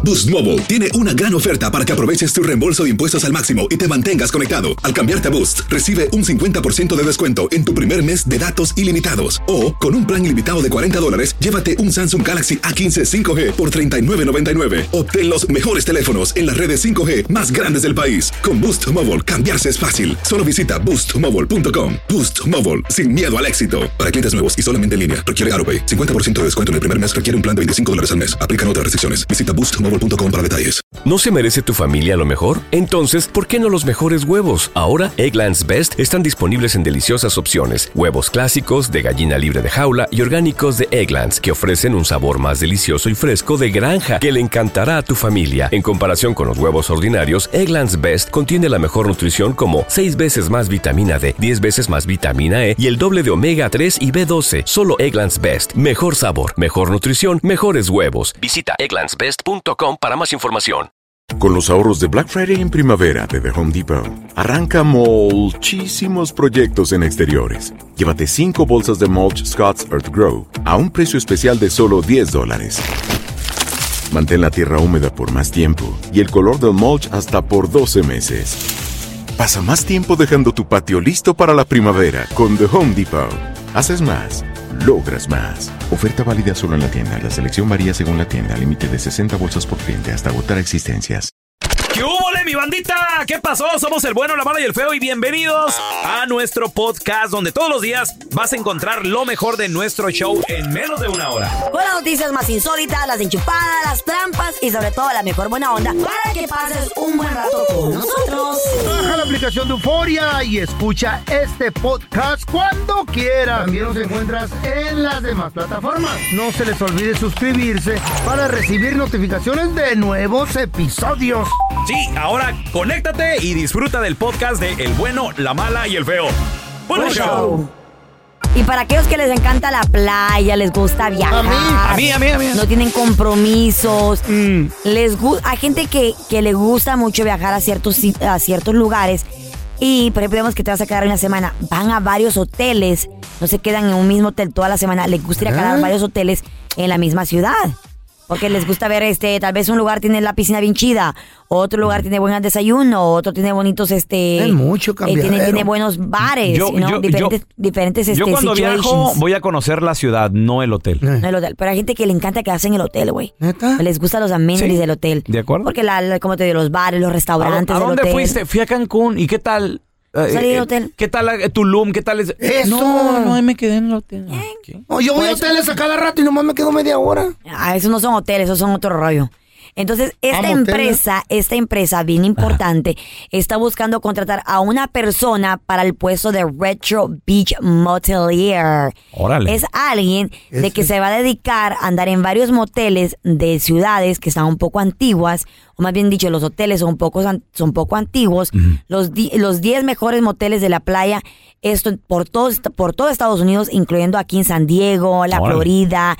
Boost Mobile tiene una gran oferta para que aproveches tu reembolso de impuestos al máximo y te mantengas conectado. Al cambiarte a Boost, recibe un 50% de descuento en tu primer mes de datos ilimitados. O, con un plan ilimitado de $40, llévate un Samsung Galaxy A15 5G por $39.99. Obtén los mejores teléfonos en las redes 5G más grandes del país. Con Boost Mobile, cambiarse es fácil. Solo visita boostmobile.com. Boost Mobile, sin miedo al éxito. Para clientes nuevos y solamente en línea, requiere AutoPay. 50% de descuento en el primer mes requiere un plan de $25 al mes. Aplican otras restricciones. Visita boostmobile.com para detalles. ¿No se merece tu familia lo mejor? Entonces, ¿por qué no los mejores huevos? Ahora, Eggland's Best están disponibles en deliciosas opciones. Huevos clásicos, de gallina libre de jaula y orgánicos de Eggland's, que ofrecen un sabor más delicioso y fresco de granja que le encantará a tu familia. En comparación con los huevos ordinarios, Eggland's Best contiene la mejor nutrición como 6 veces más vitamina D, 10 veces más vitamina E y el doble de omega 3 y B12. Solo Eggland's Best. Mejor sabor, mejor nutrición, mejores huevos. Visita egglandsbest.com para más información. Con los ahorros de Black Friday en primavera de The Home Depot, arranca muchísimos proyectos en exteriores. Llévate 5 bolsas de mulch Scott's Earth Grow a un precio especial de solo $10. Mantén la tierra húmeda por más tiempo y el color del mulch hasta por 12 meses. Pasa más tiempo dejando tu patio listo para la primavera con The Home Depot. Haces más, logras más. Oferta válida solo en la tienda. La selección varía según la tienda. Límite de 60 bolsas por cliente hasta agotar existencias. ¿Qué hubo, mi bandita? ¿Qué pasó? Somos el bueno, la mala y el feo y bienvenidos a nuestro podcast donde todos los días vas a encontrar lo mejor de nuestro show en menos de una hora. Con las noticias más insólitas, las enchupadas, las trampas y sobre todo la mejor buena onda para que pases un buen rato con nosotros. Baja la aplicación de Euforia y escucha este podcast cuando quieras. También nos encuentras en las demás plataformas. No se les olvide suscribirse para recibir notificaciones de nuevos episodios. Sí, ahora conéctate y disfruta del podcast de El Bueno, la Mala y el Feo. ¡Buen show! Y para aquellos que les encanta la playa, les gusta viajar. A mí. No tienen compromisos. Hay gente que le gusta mucho viajar a ciertos lugares. Y, por ejemplo, digamos que te vas a quedar una semana. Van a varios hoteles. No se quedan en un mismo hotel toda la semana. Les gusta ir a quedar a varios hoteles en la misma ciudad. Porque les gusta ver, tal vez un lugar tiene la piscina bien chida, otro lugar tiene buen desayuno, otro tiene bonitos, Es mucho cambiadero. Tiene buenos bares, diferentes Yo cuando situations. viajo voy a conocer la ciudad, no el hotel. No el hotel, pero hay gente que le encanta quedarse en el hotel, güey. ¿Neta? Les gustan los amenities del hotel. ¿De acuerdo? Porque como te digo, los bares, los restaurantes ¿A del dónde hotel. fuiste? Fui a Cancún. ¿Y qué tal? Salí del hotel. ¿Qué tal Tulum? ¿Qué tal es? ¡Eso! No, ahí me quedé en el hotel. ¿Qué? Oh, yo voy a hoteles a cada rato y nomás me quedo media hora. Esos no son hoteles, esos son otro rollo. Entonces, esta empresa bien importante, está buscando contratar a una persona para el puesto de Retro Beach Motelier. Órale. Es alguien de que se va a dedicar a andar en varios moteles de ciudades que están un poco antiguas, o más bien dicho, los hoteles son poco antiguos. Los 10 mejores moteles de la playa, esto por todo Estados Unidos, incluyendo aquí en San Diego, la Florida,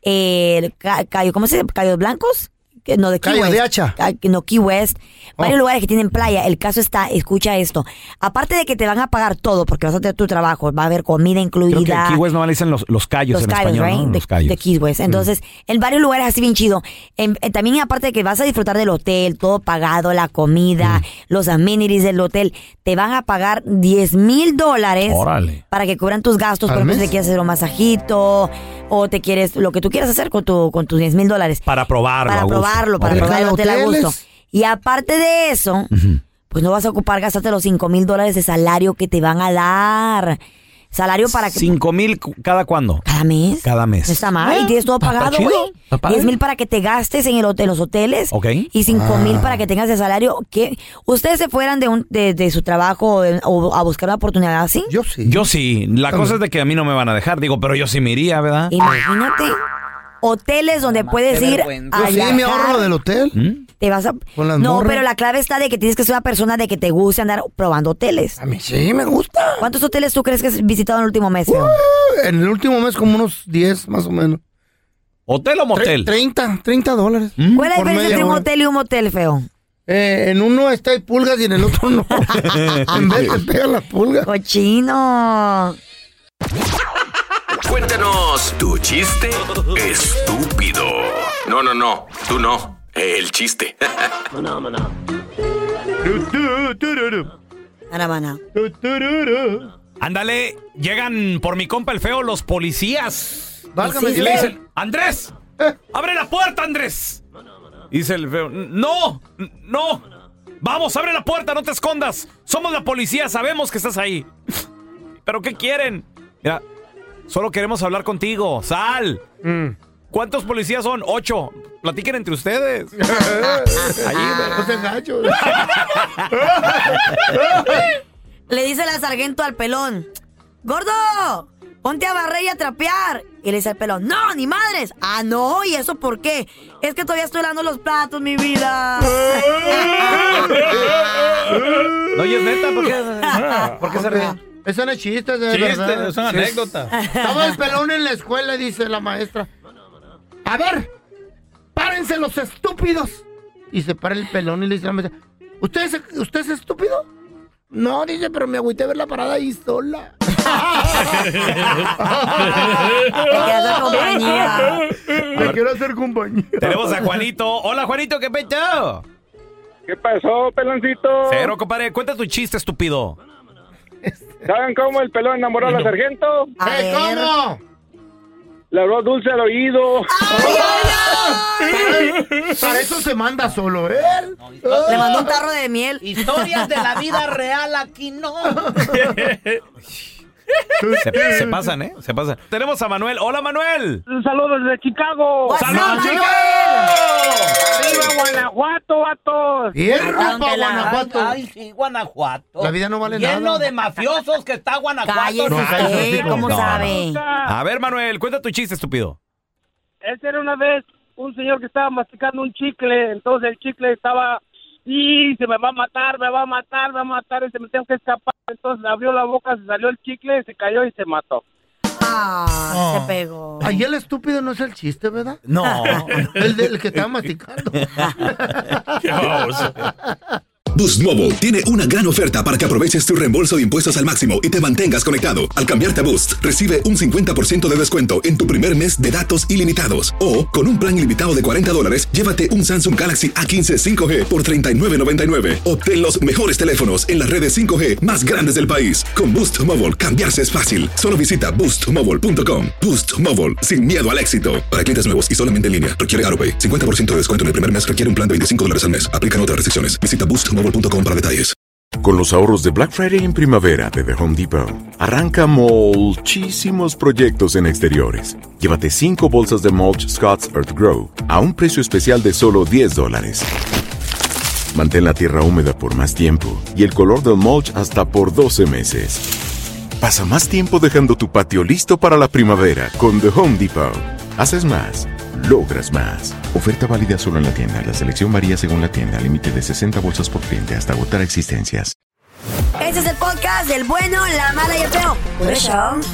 ¿cómo se dice? ¿Cayos Blancos? No, de Key Cayo West. de Hacha. No, Key West. Varios lugares que tienen playa. El caso está, escucha esto. Aparte de que te van a pagar todo, porque vas a tener tu trabajo, va a haber comida incluida. Creo que en Key West no le dicen los cayos en español, right? ¿no? Los cayos. De Key West. Entonces, en varios lugares así bien chido. También aparte de que vas a disfrutar del hotel, todo pagado, la comida, los amenities del hotel, te van a pagar $10,000 Órale. para que cubran tus gastos. Por ejemplo, si te quieres hacer un masajito o te quieres, lo que tú quieras hacer con tus $10,000. Para probarlo. Para probar el hotel a gusto. Y aparte de eso, pues no vas a ocupar gastarte los $5,000 de salario que te van a dar. Salario para que... $5,000 ¿cada cuándo? ¿Cada mes? Cada mes. No está mal. Y tienes todo pagado, güey. $10,000 para que te gastes en los hoteles. Ok. Y $5,000 para que tengas de salario. ¿Qué? ¿Ustedes se fueran de su trabajo o a buscar una oportunidad así? Yo sí. La cosa es de que a mí no me van a dejar. Digo, pero yo sí me iría, ¿verdad? Imagínate. Hoteles donde puedes ir a Yo sí me ahorro lo del hotel. Te vas a... Con las No, morras. pero la clave está de que tienes que ser una persona de que te guste andar probando hoteles. A mí sí me gusta. ¿Cuántos hoteles tú crees que has visitado en el último mes, Feo? En el último mes como unos 10 más o menos. ¿Hotel o motel? $30. ¿Cuál es la Por diferencia media entre un hora. hotel y un motel, Feo? En uno está hay pulgas y en el otro no. En vez te pegan las pulgas. ¡Cochino! Cuéntanos tu chiste estúpido. No, tú no. El chiste. Ándale, llegan por mi compa el feo los policías. Válgame Y le Dios. dicen, Andrés, abre la puerta, Andrés. Dice el feo, no. Vamos, abre la puerta, no te escondas. Somos la policía, sabemos que estás ahí. ¿Pero qué quieren? Mira, solo queremos hablar contigo. Sal. ¿Cuántos policías son? 8. Platiquen entre ustedes. No te engaño. Le dice la sargento al pelón: ¡Gordo! Ponte a barrer y a trapear. Y le dice al pelón: ¡No, ni madres! Ah, no, ¿y eso por qué? Es que todavía estoy lavando los platos, mi vida. No, y es neta, ¿por qué se ríen? Eso no es chiste, de verdad. Es una anécdota. Estaba el pelón en la escuela y dice la maestra: a ver, párense los estúpidos. Y se para el pelón y le dice a la maestra: ¿Usted es estúpido? No, dice, pero me agüité a ver la parada ahí sola. Me quiero hacer compañía. Tenemos a Juanito. Hola, Juanito, ¿qué pecho? ¿Qué pasó, peloncito? Cero, compadre. Cuenta tu chiste, estúpido. ¿Saben cómo el pelón enamoró a la sargento? ¿Cómo? Le habló dulce al oído. Para eso se manda solo él. Le mandó un tarro de miel. Historias de la vida real aquí no. Se pasan, ¿eh? Se pasan. Tenemos a Manuel. Hola, Manuel. Un saludo desde Chicago. ¡Saludos, chicos! ¡Arriba, Guanajuato, vatos! Y él rumba a Guanajuato. Ay, sí, Guanajuato. La vida no vale Lleno nada. de mafiosos que está Guanajuato. Cállese usted, ¿cómo sabe? A ver, Manuel, cuenta tu chiste, estúpido. Ese era una vez un señor que estaba masticando un chicle. Entonces el chicle estaba... Y se me va a matar, y se me tengo que escapar. Entonces abrió la boca, se salió el chicle, se cayó y se mató. Se pegó. Ahí el estúpido no es el chiste, ¿verdad? No. El que estaba masticando. Boost Mobile tiene una gran oferta para que aproveches tu reembolso de impuestos al máximo y te mantengas conectado. Al cambiarte a Boost, recibe un 50% de descuento en tu primer mes de datos ilimitados. O, con un plan ilimitado de $40, llévate un Samsung Galaxy A15 5G por $39.99. Obtén los mejores teléfonos en las redes 5G más grandes del país. Con Boost Mobile, cambiarse es fácil. Solo visita boostmobile.com. Boost Mobile, sin miedo al éxito. Para clientes nuevos y solamente en línea, requiere AroPay. 50% de descuento en el primer mes requiere un plan de $25 al mes. Aplican otras restricciones. Visita boostmobile.com para detalles. Con los ahorros de Black Friday en primavera de The Home Depot, arranca muchísimos proyectos en exteriores. Llévate 5 bolsas de mulch Scott's Earth Grow a un precio especial de solo $10. Mantén la tierra húmeda por más tiempo y el color del mulch hasta por 12 meses. Pasa más tiempo dejando tu patio listo para la primavera con The Home Depot. Haces más, logras más. Oferta válida solo en la tienda. La selección varía según la tienda. Límite de 60 bolsas por cliente hasta agotar existencias. Este es el podcast del bueno, la mala y el feo. Por eso.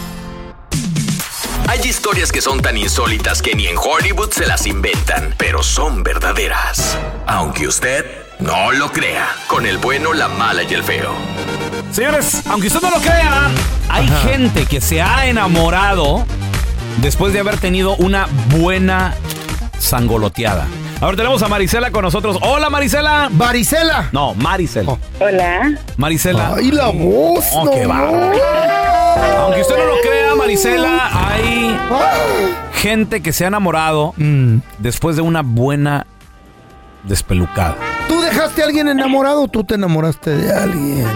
Hay historias que son tan insólitas que ni en Hollywood se las inventan, pero son verdaderas. Aunque usted no lo crea, con el bueno, la mala y el feo. Señores, aunque usted no lo crea, hay gente que se ha enamorado después de haber tenido una buena sangoloteada. Ahora tenemos a Marisela con nosotros. Hola, Marisela. Varicela. No, Marisela. Hola. Marisela. Ay, la voz. Oh, qué bárbaro. Aunque usted no lo crea, Marisela, hay gente que se ha enamorado después de una buena despelucada. ¿Tú dejaste a alguien enamorado o tú te enamoraste de alguien?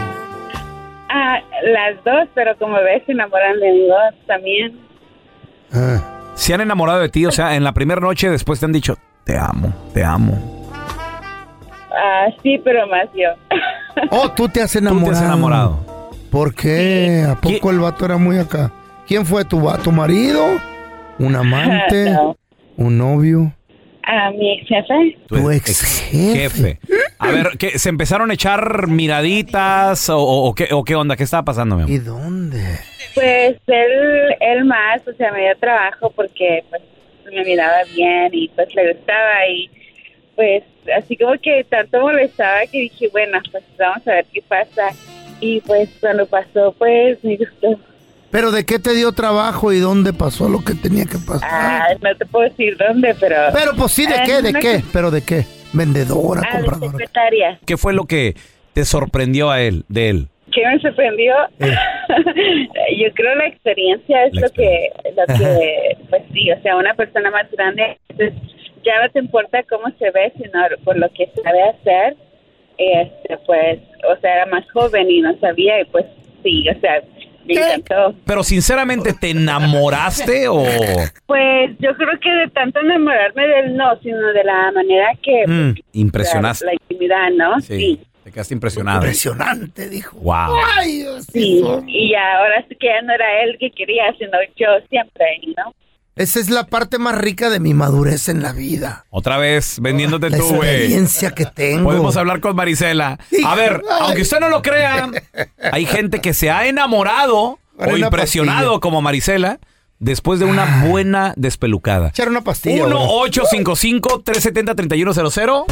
Las dos, pero como ves, se enamoran de mí dos también. ¿Se han enamorado de ti? O sea, en la primera noche después te han dicho, te amo, te amo. Sí, pero más yo. Oh, tú te has enamorado. Tú te has enamorado. ¿Por qué? ¿A poco el vato era muy acá? ¿Quién fue tu marido? ¿Un amante? No. ¿Un novio? Mi ex jefe. ¿Tu ex jefe? A ver, ¿qué, ¿se empezaron a echar miraditas o qué onda? ¿Qué estaba pasando, mi amor? ¿Y dónde? Pues él más, o sea, me dio trabajo porque pues me miraba bien y pues le gustaba y pues así como que tanto molestaba que dije, bueno, pues vamos a ver qué pasa. Y pues cuando pasó, pues me gustó. ¿Pero de qué te dio trabajo y dónde pasó lo que tenía que pasar? No te puedo decir dónde, pero... Pero pues sí, ¿de qué? ¿De qué? ¿Pero de qué? ¿Vendedora, compradora? De secretaria. ¿Qué fue lo que te sorprendió de él? ¿Qué me sorprendió? Yo creo la experiencia es lo que, pues sí, o sea, una persona más grande, entonces ya no te importa cómo se ve, sino por lo que sabe hacer. Pues, o sea, era más joven y no sabía, y pues sí, o sea, me encantó. Pero sinceramente, ¿te enamoraste o...? Pues yo creo que de tanto enamorarme de él no, sino de la manera que... Impresionaste. La intimidad, ¿no? Sí. Te quedaste impresionado. Impresionante, dijo. Wow. Ay, Dios. Sí, y ahora sí que ya no era él que quería, sino yo siempre, ¿no? Esa es la parte más rica de mi madurez en la vida. Otra vez, vendiéndote La tú, güey. experiencia que tengo. Podemos hablar con Marisela. A ver, aunque usted no lo crea, hay gente que se ha enamorado o impresionado como Marisela después de una buena despelucada. Echar una pastilla. 1-855-370-3100.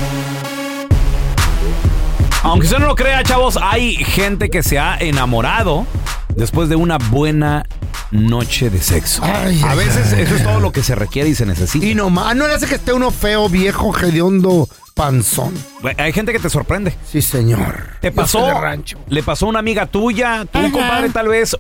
Aunque usted no lo crea, chavos, hay gente que se ha enamorado después de una buena noche de sexo. A veces eso es todo lo que se requiere y se necesita. Y nomás, no le hace que esté uno feo, viejo, hediondo, panzón. Hay gente que te sorprende. Sí, señor. ¿Te pasó? De rancho. ¿Le pasó a una amiga tuya? ¿Tú, compadre, tal vez?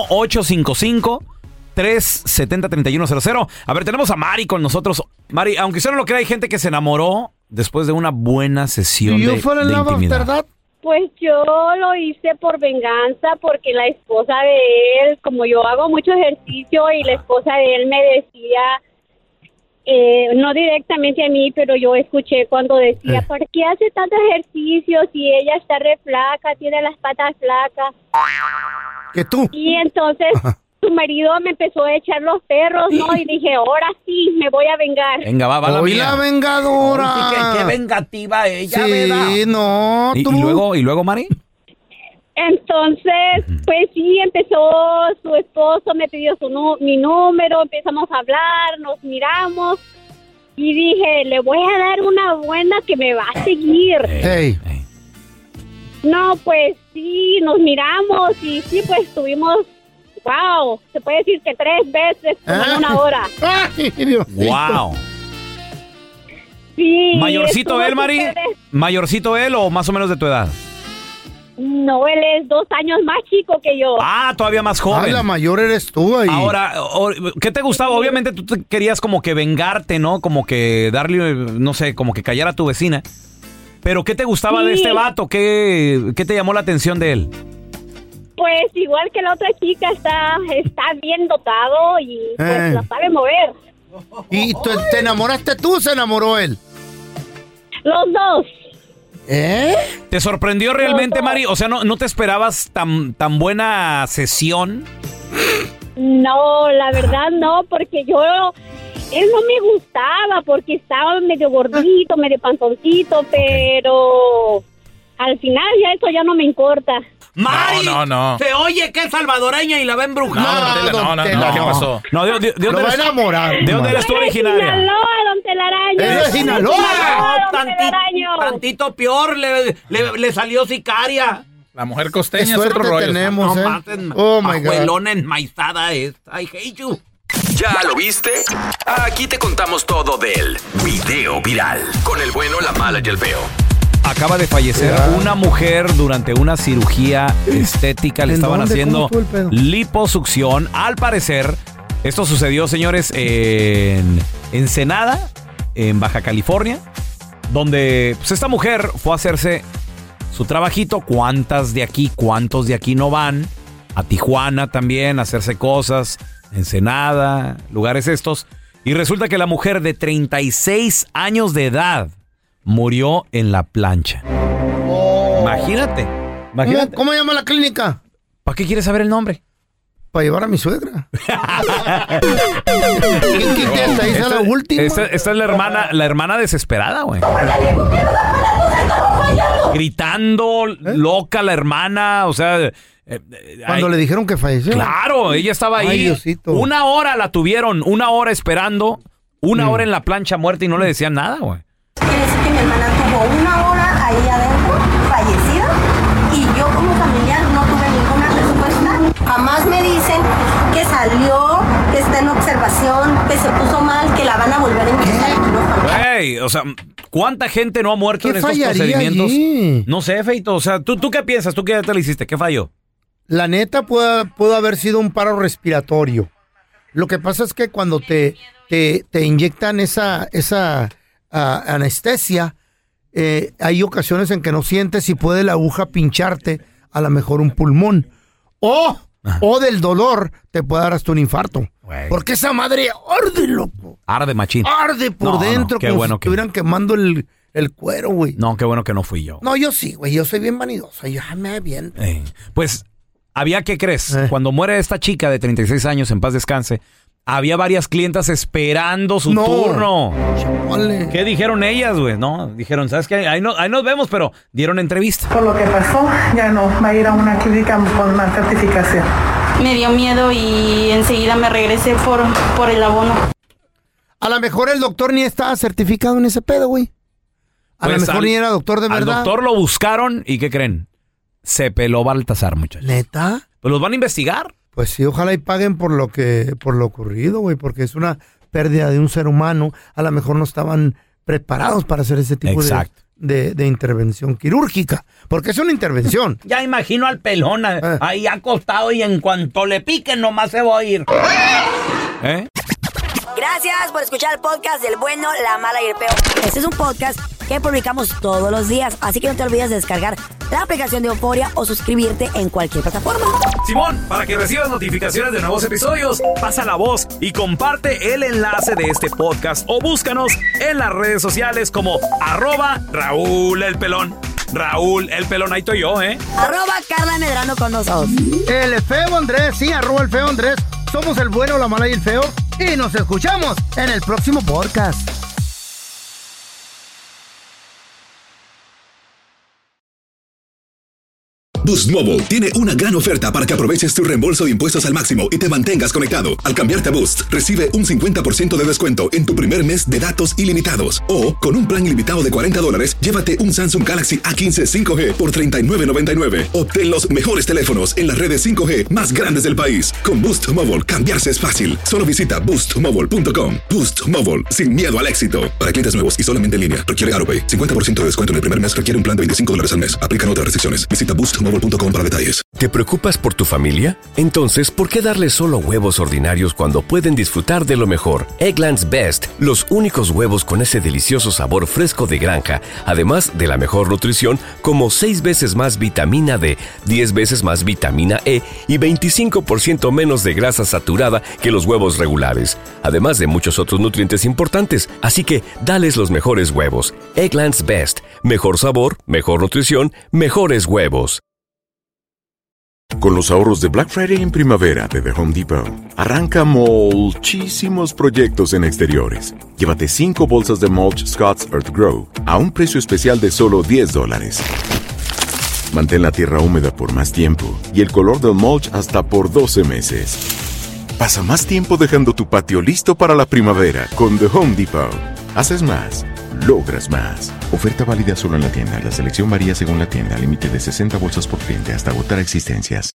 1-855-370-3100. A ver, tenemos a Mari con nosotros. Mari, aunque usted no lo crea, hay gente que se enamoró después de una buena sesión de intimidad. Pues yo lo hice por venganza, porque la esposa de él, como yo hago mucho ejercicio y la esposa de él me decía, no directamente a mí, pero yo escuché cuando decía, ¿por qué hace tanto ejercicio si ella está re flaca, tiene las patas flacas? ¿Que tú? Y entonces su marido me empezó a echar los perros, ¿no? Y dije, ahora sí, me voy a vengar. Venga, va la Hoy mía. la vengadora. Sí, qué vengativa ella, Sí, ¿verdad? no, ¿Y tú. luego, Mari? Entonces, pues sí, empezó su esposo, me pidió mi número, empezamos a hablar, nos miramos y dije, le voy a dar una buena que me va a seguir. Hey. No, pues sí, nos miramos y sí, pues tuvimos, wow, se puede decir que 3 veces como en una hora. Ay, Dios. Wow. Sí. ¿Mayorcito él, Mari? Ustedes... ¿Mayorcito él o más o menos de tu edad? No, él es 2 años más chico que yo. Ah, todavía más joven. Ah, la mayor eres tú ahí. Ahora, ¿qué te gustaba? Obviamente tú querías como que vengarte, ¿no? Como que darle, no sé, como que callar a tu vecina. Pero ¿qué te gustaba de este vato? ¿Qué te llamó la atención de él? Pues igual que la otra chica, está bien dotado y pues la sabe mover. ¿Y te enamoraste tú o se enamoró él? Los dos. ¿Te sorprendió realmente, Mari? O sea, ¿no te esperabas tan buena sesión? No, la verdad no, porque él no me gustaba, porque estaba medio gordito, medio panzoncito, pero al final ya eso ya no me importa. ¡Mari! No. Se oye que es salvadoreña y la va a embrujar. No, ¿qué pasó? No, ¿de dónde Lo va a enamorar. ¿De dónde eres tú originaria? Sinaloa, don Telaraño. ¿Es de Sinaloa? Tantito peor, le salió sicaria. La mujer costeña Qué es otro suerte rollo. tenemos, No ¿eh? maten, Oh, my God. abuelona enmaizada esta. I hate you. ¿Ya lo viste? Aquí te contamos todo del video viral. Con el bueno, la mala y el feo. Acaba de fallecer una mujer durante una cirugía estética. Le estaban haciendo liposucción. Al parecer, esto sucedió, señores, en Ensenada, en Baja California, donde pues, esta mujer fue a hacerse su trabajito. ¿Cuántos de aquí no van? A Tijuana también, a hacerse cosas. Ensenada, lugares estos. Y resulta que la mujer de 36 años de edad murió en la plancha. Imagínate. ¿Cómo llama la clínica? ¿Para qué quieres saber el nombre? Para llevar a mi suegra. Esta es la hermana desesperada, güey. Gritando, loca la hermana, o sea... Cuando le dijeron que falleció. Claro, ella estaba ahí. Ay, Diosito. 1 hora la tuvieron, 1 hora esperando, 1 hora en la plancha muerta y no le decían nada, güey. Quiere decir que mi hermana tuvo 1 hora ahí adentro, fallecida, y yo como familiar no tuve ninguna respuesta. Jamás me dicen o sea, ¿cuánta gente no ha muerto en ¿Qué estos fallaría procedimientos? allí? No sé, Feito, o sea, ¿tú qué piensas? ¿Tú qué ya te lo hiciste? ¿Qué falló? La neta pudo haber sido un paro respiratorio. Lo que pasa es que cuando te inyectan esa anestesia, hay ocasiones en que no sientes y puede la aguja pincharte a lo mejor un pulmón. O del dolor te puede dar hasta un infarto. Güey. Porque esa madre arde, loco. Arde machín. Arde por dentro, qué como bueno si estuvieran quemando el cuero, güey. No, qué bueno que no fui yo. No, yo sí, güey. Yo soy bien vanidoso. Yo me bien. Pues, ¿qué crees? Cuando muere esta chica de 36 años, en paz descanse, había varias clientas esperando su turno. Chavale. ¿Qué dijeron ellas, güey? No, dijeron, ¿sabes qué? Ahí nos vemos, pero dieron entrevista. Por lo que pasó, ya no va a ir a una clínica con más certificación. Me dio miedo y enseguida me regresé por el abono. A lo mejor el doctor ni estaba certificado en ese pedo, güey. A lo mejor ni era doctor de verdad. Al doctor lo buscaron y ¿qué creen? Se peló Baltasar, muchachos. ¿Neta? Pues los van a investigar. Pues sí, ojalá y paguen por lo ocurrido, güey, porque es una pérdida de un ser humano. A lo mejor no estaban preparados para hacer ese tipo de intervención quirúrgica, porque es una intervención. Ya imagino al pelón ahí acostado y en cuanto le piquen nomás se va a ir. Gracias por escuchar el podcast del bueno, la mala y el peor. Este es un podcast que publicamos todos los días, así que no te olvides de descargar la aplicación de Euforia o suscribirte en cualquier plataforma. Simón, para que recibas notificaciones de nuevos episodios, pasa la voz y comparte el enlace de este podcast o búscanos en las redes sociales como @Raúl el Pelón. Raúl el Pelón, ahí estoy yo, @Carla Medrano con nosotros. El feo Andrés, sí, @el feo Andrés. Somos el bueno, la mala y el feo. Y nos escuchamos en el próximo podcast. Boost Mobile tiene una gran oferta para que aproveches tu reembolso de impuestos al máximo y te mantengas conectado. Al cambiarte a Boost, recibe un 50% de descuento en tu primer mes de datos ilimitados. O, con un plan ilimitado de $40, llévate un Samsung Galaxy A15 5G por $39.99. Obtén los mejores teléfonos en las redes 5G más grandes del país. Con Boost Mobile, cambiarse es fácil. Solo visita boostmobile.com. Boost Mobile, sin miedo al éxito. Para clientes nuevos y solamente en línea, requiere AutoPay. 50% de descuento en el primer mes requiere un plan de $25 al mes. Aplican otras restricciones. Visita boostmobile.com para detalles. ¿Te preocupas por tu familia? Entonces, ¿por qué darles solo huevos ordinarios cuando pueden disfrutar de lo mejor? Eggland's Best, los únicos huevos con ese delicioso sabor fresco de granja, además de la mejor nutrición, como 6 veces más vitamina D, 10 veces más vitamina E y 25% menos de grasa saturada que los huevos regulares, además de muchos otros nutrientes importantes. Así que, dales los mejores huevos. Eggland's Best, mejor sabor, mejor nutrición, mejores huevos. Con los ahorros de Black Friday en primavera de The Home Depot, arranca muchísimos proyectos en exteriores. Llévate 5 bolsas de mulch Scott's Earth Grow a un precio especial de solo $10. Mantén la tierra húmeda por más tiempo y el color del mulch hasta por 12 meses. Pasa más tiempo dejando tu patio listo para la primavera con The Home Depot. Haces más, logras más. Oferta válida solo en la tienda. La selección varía según la tienda. Límite de 60 bolsas por cliente hasta agotar existencias.